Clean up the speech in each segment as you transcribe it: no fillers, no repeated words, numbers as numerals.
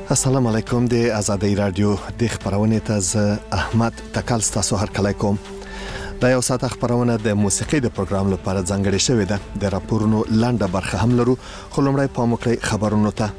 السلام علیکم د آزادۍ رادیو د خبرونه ته احمد تکل تاسو هر کله کوم دا یو ساعت خبرونه د موسیقي د پروګرام لپاره ځانګړې شوې ده د راپورونو لاندې برخه هم لرو خو لمړی پام وکړئ خبرونو ته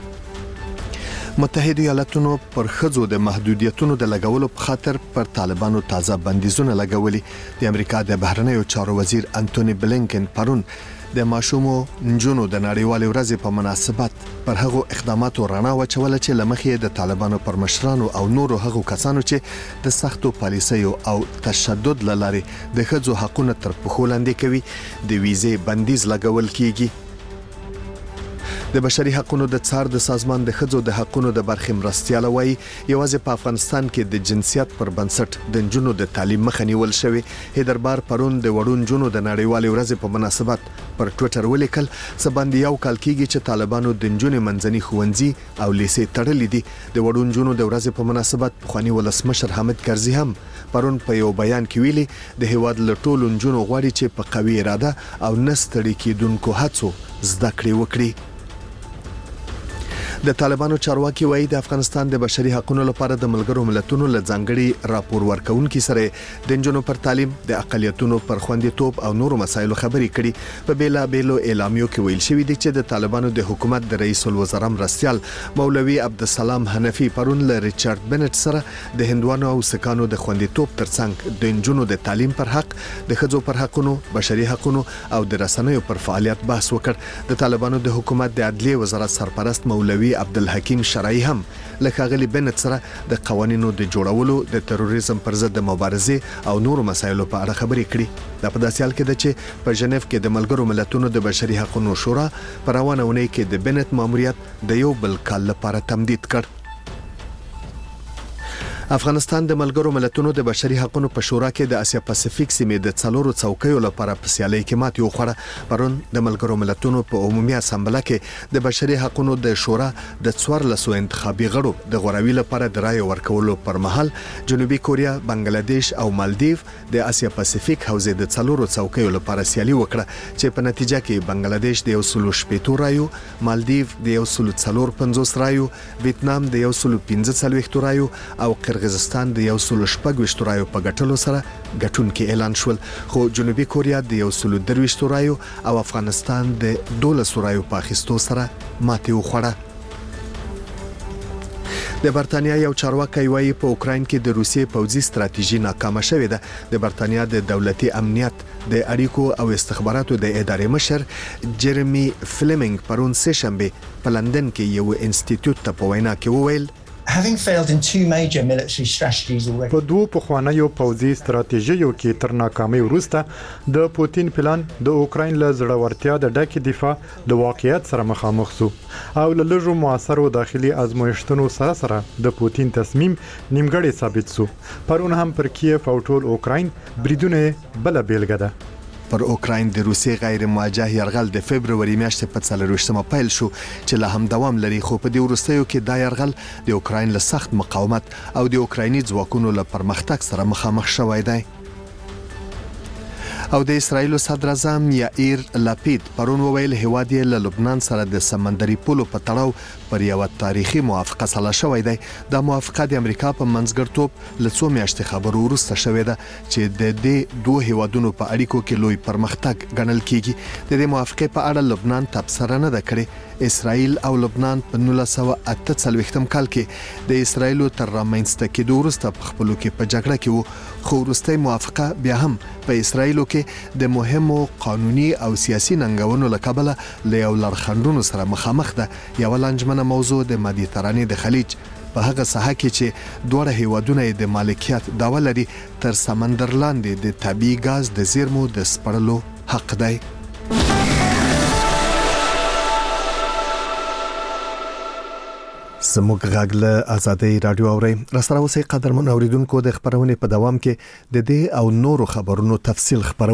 متحده ایالاتونو پر خځو د محدودیتونو د لګولو په خاطر پر طالبانو تازه بندیزونه لګولي د امریکا د بهرنیو چارو وزیر انټونی بلینکن پرون د ماشومو نجونو د نړیوالې ورځې په مناسبت پر هغو اقداماتو رڼا واچوله چې لمخې د طالبانو پر مشرانو او نورو هغو کسانو چې د سختو پالیسیو او تشدد لاري د ښځو حقوقو تر پښو لاندې کوي د ویزې بندیز لګول کیږي د بشري حقوقو د څار د سازمان د ښځو د حقوقو د برخې مرستياله وایي یوازې په افغانستان کې د جنسیت پر بنسټ د نجونو د تعلیم مخه نیول شوی هیدربار پرون د وړو نجونو د نړیوالې ورځې په مناسبت پر ټوئیټر ولیکل چې باندې یو کال کېږي چې طالبانو د نجونو منځني ښوونځي او لیسې تړلې دي د وړو نجونو د ورځې په مناسبت خواني ولسمشر حامد کرزي هم پرون په یو بیان کې ویلي د هیواد لټول نجونو غواړي چې په قوي اراده او نستړي کېدونکو هڅو زده کړې وکړي د طالبانو چارواکي وایي د افغانستان د بشري حقوقو لپاره د ملګرو ملتونو له ځانګړي راپور ورکونکو سره د نجونو پر تعلیم د اقلیتونو پر خوندیتوب او نورو مسایلو خبرې کړي په بیلا بیلو اعلامیو کې ویل شوی دی چې د طالبانو د حکومت د رئیس الوزرا مرستيال مولوي عبدالسلام حنفي پرون له ریچارډ بنټ سره د هندوانو او سکانو د خوندیتوب ترڅنګ د نجونو د تعلیم پر حق د ښځو پر حقوقو بشري حقوقو او د رسنیو پر فعالیت بحث وکړ د طالبانو د حکومت د عدلیه وزارت سرپرست مولوي عبدالحکیم شرعی هم لکه غلی بنت سره د قوانینو د جوړولو د تروریزم پر ضد مبارزه او نورو مسایلو په اړه خبرې کړي د پداسي حال کې د چې په ژنیف کې د ملګرو ملتونو د بشري حقوقو شورا پر روانه ونې کې د بنت ماموریت د یو بل کال لپاره تمدید کړ افغانستان د ملګرو ملتونو د بشري حقوقو په شورا کې د اسیا پاسفیک سیمې د څلورو څوکیو لپاره په سیالي کې ماتې وخوړه پرون د ملګرو ملتونو په عمومي اسامبله کې د بشري حقوقو د شورا د 14 انتخابي غړو د غوړوي لپاره د رائے ورکولو پر مهال جنوبي کوریا بنگلاديش او مالدیو د اسیا پاسفیک حوزې د څلورو څوکیو لپاره سیالي وکړه چې په نتیجه کې بنگلاديش د 140 رایو مالدیو د 150 رایو ویتنام د 145 رایو او قزاقستان د 116 رایو په ګټلو سره ګټونکي اعلان شول خو جنوبي کوریا د 123 رایو او افغانستان د 12 رایو په اخیستو سره ماتې وخوړه د برتانیا یو چارواکي وایي په اوکراین کې د روسیې پوځي ستراتیژي ناکامه شوې ده د برتانیا د دولتي امنیت د اړیکو او استخباراتو د ادارې مشر جيرمي فلیمنګ پرون سه شنبه په لندن کې یو انسټیټیوټ ته په وینا کې وویل Having failed in two major military strategies already. په دوه پخوانیو پوځي ستراتیژیو کې تر ناکامۍ وروسته د پوتین پلان د اوکراین له زړورتیا د ډکې دفاع د واقعیت سره مخامخ شو او له لږو موثرو داخلي ازمویشتونو سره د پوتین تصمیم نیمګړی ثابت شو پرون هم پر کیف او ټول اوکراین بریدونه بل بیلګه ده پر اوکراین د روسي غیر مواجه يرغل د فبرवरी میاشتې په 24مه پیل شو چې له هم دوام لري خو په دې وروستیو کې دا يرغل د اوکراین له سخت مقاومت او د اوکرایني ځواکونو له پرمختګ سره مخامخ شوی دی او د اسرایل صدر اعظم یائیر لاپید پرون وویل هواد یې له لبنان سره د سمندري پولو په تړاو پر یو تاریخي موافقه سره شوې ده د موافقه د امریکا په منځګړتوب له 2 میاشتې خبرو وروسته شوې ده چې د دې دوه هیوادونو په اړیکو کې لوی پرمختګ ګڼل کیږي د دې موافقه په اړه لبنان تبصره نه ده کړې اسرائیل او لبنان په 1948 کال کې د اسرایل تر رامنځته کېدو وروسته په خپلو کې په جګړه کې وو خو وروستۍ موافقه بیا هم په اسرایل کې د مهمو قانوني او سیاسي ننګونو لکبله له یو لړخندونو سره مخامخ ده یو لنجمنه موضوع د مدیترانې د خلیج په هغه ساحه کې چې دوه هیوادونه د مالکیت دعوه لري تر سمندر لاندې د طبيعي غاز د زیرمو د سپړلو حق دی زموږ غږ له آزادۍ رادیو اوري راسره اوسې قدرمن اوریدونکو د خبرونه په دوام کې د دې او نورو خبرونو تفصیل خبرو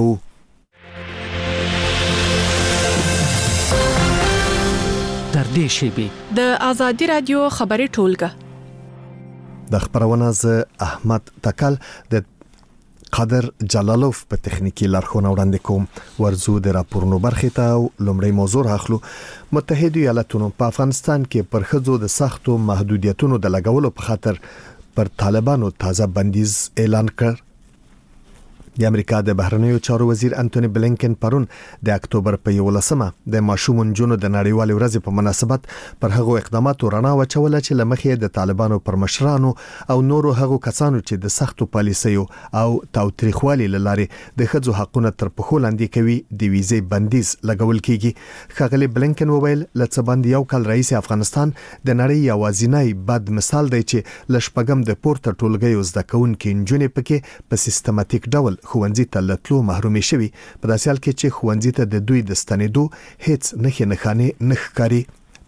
تر دې شیبي د آزادۍ رادیو خبري ټولګه د خبرونه ز احمد تکل د قادر جلالوف په تخنیکی لارښوونه وړاندې کوم. ورزو د راپورونو برخې ته او لومړی موضوع اخلو. متحده ایالاتونو په افغانستان کې پر ښځو د سختو محدودیتونو د لګولو په خاطر پر طالبانو تازه بندیز اعلان کړ. د امریکا د بهرنیو چارو وزیر انټونی بلینکن پرون د اکتوبر په 11مه د ماشوم نجونو د نړیوالې ورځې په مناسبت پر هغو اقداماتو رڼا واچوله چې لمخې د طالبانو پر مشرانو او نورو هغو کسانو چې د سختو پالیسیو او تاوتریخوالي لارې د ښځو حقوقونه تر پښو لاندې کوي د ویزې بندیز لګول کیږي. ښاغلي بلینکن وویل لڅ باندې یو کال رئیس افغانستان د نړۍ یوازینی بد مثال دی چې لشپګم د پورته ټولګیو زده کوونکې نجونې پکې په سیستماتیک ډول خوندزي ته لټلو محرومي شوي په داسې حال کې چې خوندزي ته د دوی د ستنېدو هیڅ نښانې نه ښکاري.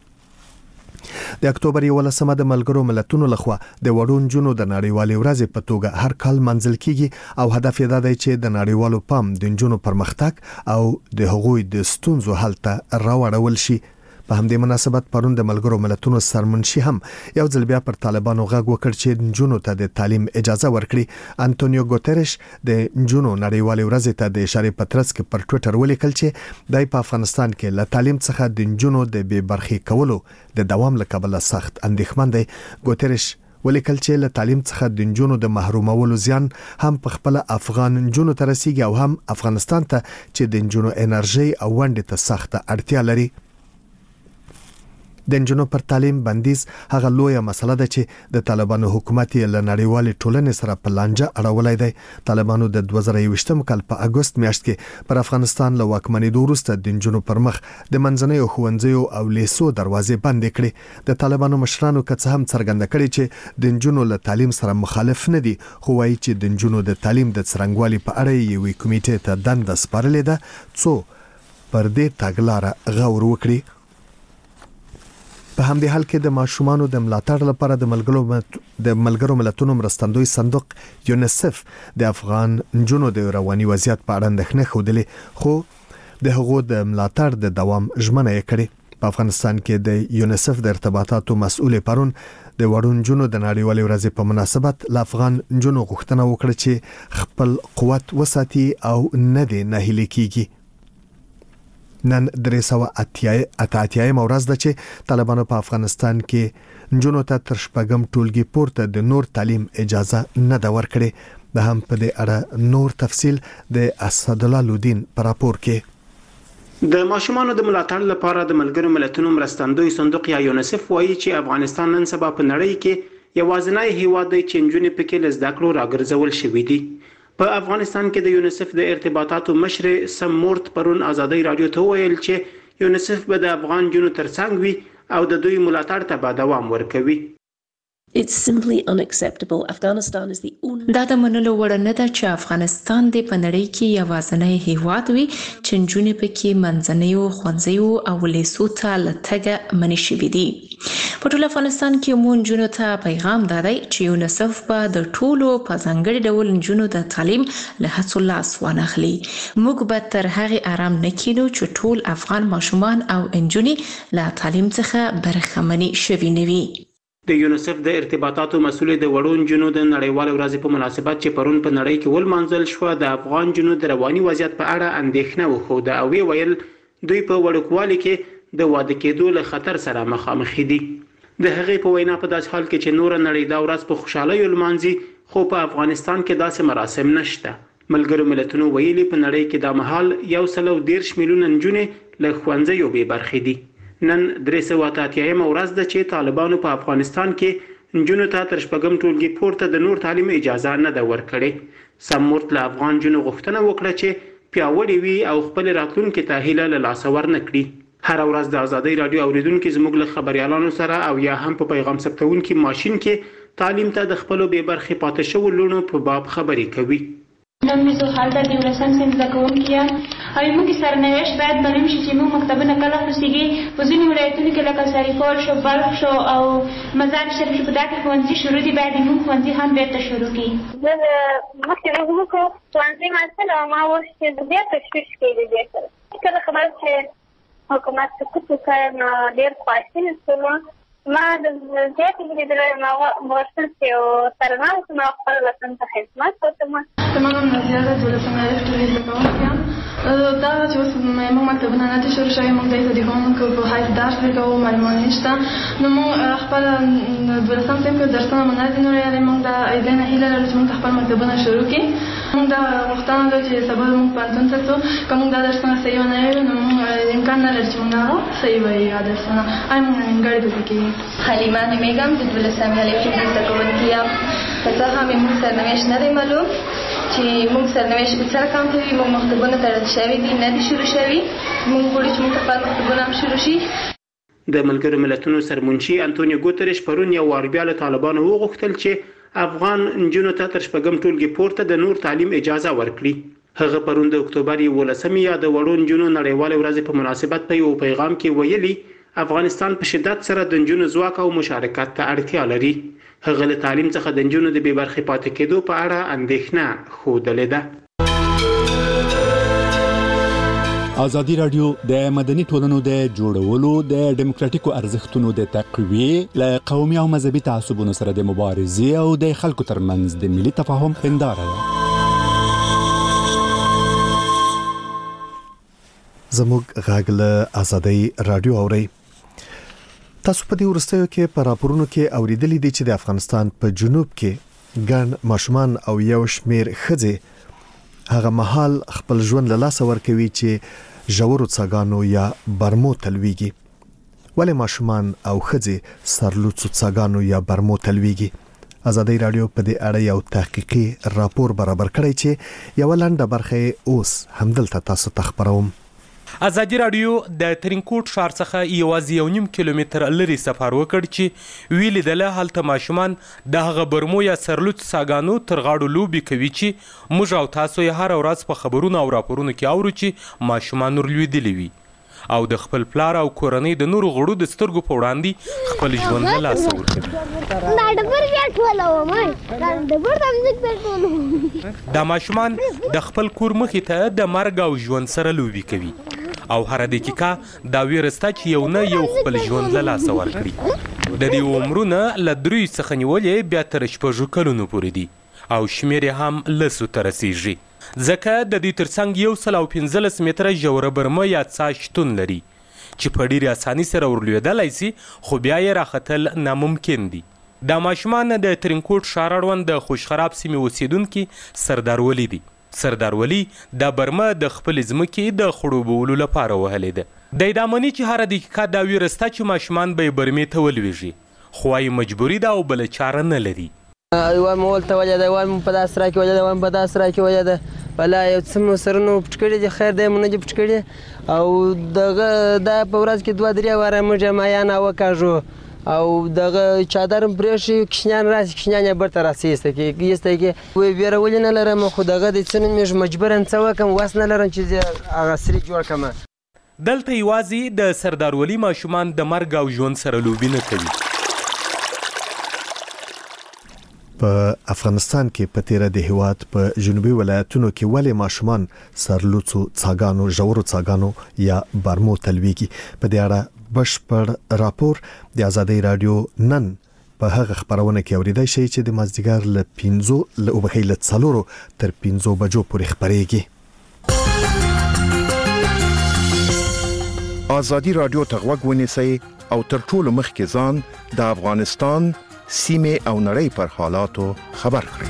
د اکتوبر 11مه د ملګرو ملتونو لخوا د وړو نجونو د نړیوالې ورځې په توګه هر کال منځل کیږي او هدف یې دا دی چې د نړیوالو پام د نجونو پرمختګ او د هغوی د ستونزو حل ته راوړل شي. په همدې مناسبت پرون د ملګرو ملتونو سرمنشي هم یو ځل بیا پر طالبانو غږ وکړ چې نجونو ته د تعلیم اجازه ورکړي. انټونیو ګوتریش د نجونو نړیوالې ورځې ته د اشاره پترڅ کې پر ټوئیټر ولیکل چې دای په افغانستان کې له تعلیم څخه د نجونو د بې برخې کولو د دوام لکبله سخت اندېښمن دی. ګوتریش ولیکل چې له تعلیم څخه د نجونو د محرومولو زیان هم په خپل افغان نجونو ته رسیږي او هم افغانستان ته چې د نجونو انرژي او ونډې ته سخت اړتیا لري. د نجونو پر تعلیم بندیز هغه لویه مسله ده چې د طالبانو حکومت یې له نړیوالې ټولنې سره په لانجه اړولای دی. طالبانو د 2021م کال په اگست میاشت کې پر افغانستان له واکمنېدو وروسته د نجونو پر مخ د منځنیو ښوونځیو او لیسو دروازې بندې کړې. د طالبانو مشرانو که څه هم څرګنده کړې چې د نجونو له تعلیم سره مخالف نه دي، خو وایي چې د نجونو د تعلیم د څرنګوالي په اړه یوې کمیټې ته دنده سپارلې ده څو پر دې تګلاره غور وکړي. په همدې حال کې د ماشومانو د ملاتړ لپاره د ملګرو ملتونو مرستندوی صندوق یونیسف د افغان نجونو د رواني وضعیت په اړه اندېښنه ښودلې، خو د هغو د ملاتړ د دوام ژمنه یې کړې. په افغانستان کې د یونیسف د ارتباطاتو مسؤل پرون د وړو نجونو د نړیوالې ورځې په مناسبت ل افغان نجونو غوښتنه وکړه چې خپل قوت وساتي او نه دي ناهیلي کیږي. نن 388 ورځ ده چې طالبانو په افغانستان کې نجونو ته تر شپږم ټولګي پورته د نور تعلیم اجازه نه ده ورکړې. د هم په دې اړه نور تفصیل د اسدالله لودین پر راپور کې. د ماشومانو د ملاتړ لپاره د ملګرو ملتونو مرستندوی صندوق یا یونیسف وایي چې افغانستان نن سبا په نړۍ کې یوازینی هیواد دی چې نجونې پکې له زده کړو راګرځول شوي دي. په افغانستان کې د یونیسف د ارتباطاتو مشر سم مورت پرون آزادۍ رادیو ته ویل چې یونیسف به د افغان جنو ترڅنګ وي او د دوی ملاتړ ته به دوام ورکوي. It's simply unacceptable. Afghanistan is the only دا د منلو وړ نه ده چې افغانستان د پنړۍ کې یوازینی هیواد وي چې نجونې پکې منځنیو ښوونځیو او لیسو ته لټګه منې شوي دي. په ټول افغانستان کې مو نجونو ته پیغام دادی چې یونیسف به د ټولو په ځانګړي ډول نجونو د تعلیم له هڅو لاس وانخلي. موږ به تر هغې آرام نه کینو چې ټول افغان ماشومان او نجونې له تعلیم څخه برخمنې شوي نه وي. د یونیسف د ارتباطاتو مسؤل د وړو نجونو د نړیوال ورځې په مناسبت چې پرون په نړۍ کې ولمانځل شو د افغان جنو د رواني وضعیت په اړه اندېښنه وښوده او ویل دوی په وړوکوالي کې د واده کېدو له خطر سره مخامخ دي. د هغې په وینا په داسې حال کې چې نور نړۍ دا ورځ په خوشحالۍ ولمانځي خو په افغانستان کې داسې مراسم نشته. ملګرو ملتونو ویلي په نړۍ کې دا مهال 113 میلیونه نجونې له ښوونځیو بې برخې دي. نن 388 ورځ ده چې طالبانو په افغانستان کې نجونو ته تر شپږم ټولګي پورته د نور تعلیم اجازه نه ده ورکړې. سم مورت له افغان جنو غوښتنه وکړه چې پیاوړي وي او خپل راتلونکي ته هیله له لاسه ورنه کړي. هر ورځ د آزادۍ رادیو اوریدونکو زموږ له خبريالانو سره او یا هم په پیغام ثبتونکو ماشين کې تعلیم ته د خپل بې برخې پاتې شو لونو په باب خبرې کوي. نن می زه حالت د ولسم سم زکونکي یم او موږ سرنوشت باید معلوم شي چې موږ مکتبونه کله خوسیږي په ځینې ولایتونو کې لکه سریفال شو بلخ شو او مزار شریف په دغه ښوونځي شروع دي باید موږ ښوونځي هم بیرته شروع کړي. زه مخکې موږ کو ښوونځي مثلا ما ورته د دې تشویش کېږي بیرته کله خبر چې حکومت سکوت وکړ نو ډېر خواشینی شوم ما د زیاتې لیدلې ما غوښتل چې سرنام ما خپل وطن ته خدمت وکړم. زما نوم نازیه ده، 12 الف زده کوونکې یم. دا چې اوس موږ مکتبونه نه دي شروع شوي، موږ دلته د ښوونکو په حیث درس ورکوو، معلمان نشته. نو موږ خپل 12 صنف کې درسونه مو نه دي نو یعنې موږ دا ایدنه هیله لرو چې موږ خپل مکتبونه شروع کړي. موږ دا غوښتنه ده چې سبا موږ پوهنتون ته ځو، که موږ دا درسونه صحیح ونه ویل نو موږ امکان نه لري چې موږ هغه صحیح وایو درسونه. آیا موږ نیمګړې پکې کېږي. حلیمه نومیږم، د 12 الف زده کوونکې یم. که څه هم موږ سرنوشت نه دی معلوم چې موږ سرنوشت په څه رقم کوي. موږ مکتبونه تړل شوي دي، نه دي شروع شوي. موږ غواړو چې موږ خپل مکتبونه هم شروع شي. د ملګرو ملتونو سرمنشي انټونیو ګوتریش پرون یو وار بیا له طالبانو وغوښتل چې افغان نجونو ته تر شپږم ټولګي پورته د نور تعلیم اجازه ورکړي. هغه پرون د اکتوبر 11 یا د وړو نجونو نړیوالې ورځې په مناسبت په یو پیغام کې ویلي افغانستان په شدت سره د نجونو ځواک او مشارکت ته اړتیا لري. هغه له تعلیم څخه د نجونو د بې برخې پاتې کېدو په اړه اندېښنه ښودلې ده. ازادي راډیو د مدني ټولنو د جوړولو د ډیموکراتیکو ارزښتونو د تقویې له قومي او مذهبي تعصبونو سره د مبارزې او د خلکو ترمنځ د ملي تفاهم هنداره ده. زموږ غږ له ازادي راډیو اوري. تاسو په دې ورستیو کې په راپورونو کې اوریدلې دي چې د افغانستان په جنوب کې ګڼ ماشومان او یو شمیر ښځې هغه مهال خپل ژوند له لاسه ورکوي چې ژورو څاګانو یا برمو تلويږي. ولې ماشومان او ښځې سرلوڅو څاګانو یا برمو تلويږي؟ ازادي راډیو په دې اړه یو تحقیقي راپور برابر کړی چې یو لنډه برخه اوس همدلته تاسو ته خبروم. ازادي راډیو د ترینکوټ ښار څخه یوازې 1.5 کیلومتر لري سفر وکړ چې ویل د له هلته ماشومان د هغه برمو یا سرلوڅ څاګانو تر غاړو لوبي کوي چې موږ او تاسو یې هر ورځ په خبرونو او راپورونو کې اورو چې ماشومان ورلوېدلي وي او د خپل پلار او کورنۍ د نورو غړو د سترګو په وړاندې خپل ژوند له لاسه ورکوي. دا ماشومان د خپل کور مخې ته د مرګ او ژوند سره لوبي کوي او هر دقیقه دا ویرسته چې یو نه یو خپل ژوند له لاسه ورکړي. د دې عمرونه له 3 څخه نیولې بیا تر 6 کلونو پورې دي او شمیر هم لسو ته رسیږي. ځکه د دې ترڅنګ 115 متره ژوره برمه یا څا شتون لري چې په ډېرې اساني سره ورلوېدلی سي خو بیا یې راختل ناممکن دي. دا ماشومان د ترینکوټ ښار اړوند د خوشخراب سیمې اوسیدونکي سردار ولی دي. سردار ولی دا برمه د خپل ځمکې د خړوبولو لپاره وهلې ده. دی دا مني چې هره دقیقه دا ویرسته چې ماشومان به یې برمې ته ولویږي خو وايي مجبوري ده او بله چاره نه لري. وایم ولته وجه ده، وایم په داسې را کې وجه ده، وایم په داسې را کې وجه ده. بلا یو څه مو سرونه پټ کړي دي، خیر دی مو نه دي پټ کړي. او دغه دا په ورځ کې 2-3 واره موږ مایان وکاږو او دغه چادر پرې شي کښنیان راسي کښنیان یې برته راسي ایسته کې وی ویره ولې نه لرم خو دغه د څه مې مجبورن څه وکم واس نه لرم چې هغه سری جوړ کړم. دلته یوازې د سردار ولی ماشومان د مرګ او ژوند سره لوبي نه کوي. په افغانستان کې په تیره د هیواد په جنوبي ولایتونو کې ولې ماشومان سرلوڅو څاګانو ژورو څاګانو یا برمو تلويږي؟ په دې اړه بشپړ راپور د ازادي راډیو نن په هغه خبرونه کې اوریدای شي چې د مازدیګر له 5 ل 4 تر 5 بجو پورې خبرېږي. ازادي راډیو ته غوږ ونیسئ او تر ټولو مخکې ځان د افغانستان سیمه او نړۍ پر حالاتو خبر کړئ.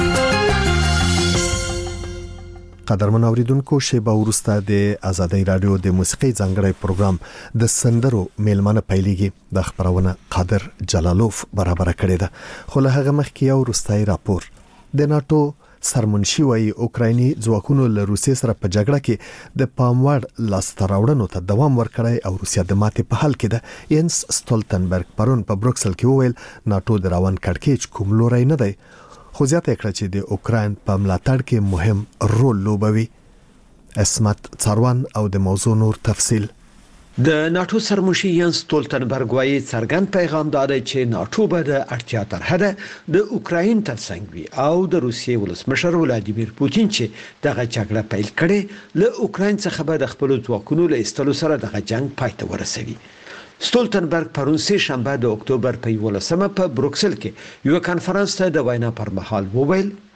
قدرمن اوریدونکو شیبه ورسته د ازادي راډیو د موسیقي ځانګړی پروګرام د سندرو میلمنه پیلېږي. د خبرونه قادر جلالوف برابر کړی ده. خو له هغه مخکې یو وروستي راپور د ناتو سرمنشي وايي اوکرایني ځواکونو له روسیې سره په جګړه کې د پاموړ لاستراوړنو ته دوام ورکړی او روسیا د ماتې په حال کې ده. ینس سټولتنبرګ پرون په بروکسل کې وویل ناتو د روان کړکېچ کوم لوري نه دی خو زیاته کړه چې د اوکراین په ملاتړ کې مهم رول لوبوي. اسمت څاروان او د موضوع نور تفصیل. د ناتو سرمنشي ینس سټولتنبرګ وايي څرګند پیغام دادی چې ناتو به د اړتیا تر حده د اوکراین ترڅنګ وي او د روسیې ولسمشر ولادیمیر پوتین چې دغه جګړه پیل کړي له اوکراین څخه به د خپل ځواکونو له ایستلو سره دغه جنگ پای ته ورسوي. ستولتنبرګ پرون سه شنبه د اکتوبر په 11مه په بروکسل کې یو کانفرنس ته د وینا پر مهال وویل